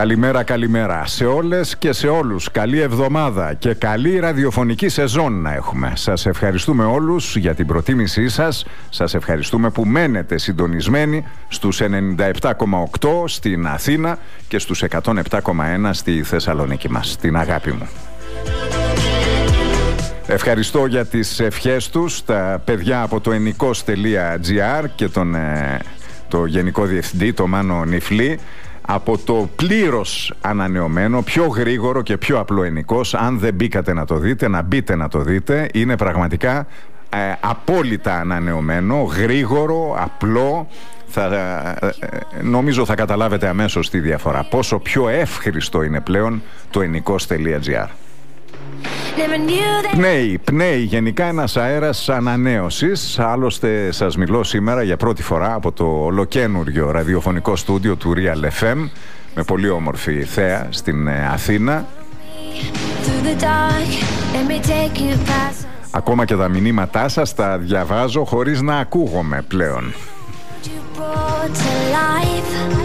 Καλημέρα, καλημέρα σε όλες και σε όλους. Καλή εβδομάδα και καλή ραδιοφωνική σεζόν να έχουμε. Σας ευχαριστούμε όλους για την προτίμησή σας. Σας ευχαριστούμε που μένετε συντονισμένοι στους 97,8 στην Αθήνα και στους 107,1 στη Θεσσαλονίκη μας, την αγάπη μου. Ευχαριστώ για τις ευχές τους τα παιδιά από το ennikos.gr και το Γενικό Διευθυντή, το Μάνο Νιφλή, από το πλήρως ανανεωμένο, πιο γρήγορο και πιο απλό Ennikos. Αν δεν μπήκατε να το δείτε, να μπείτε να το δείτε. Είναι πραγματικά απόλυτα ανανεωμένο, γρήγορο, απλό. Νομίζω θα καταλάβετε αμέσως τη διαφορά. Πόσο πιο εύχριστο είναι πλέον το ennikos.gr. Πνέει γενικά ένας αέρας ανανέωσης. Άλλωστε σας μιλώ σήμερα για πρώτη φορά από το ολοκαίνουργιο ραδιοφωνικό στούντιο του Real FM, με πολύ όμορφη θέα στην Αθήνα. Ακόμα και τα μηνύματά σας τα διαβάζω χωρίς να ακούγομαι πλέον.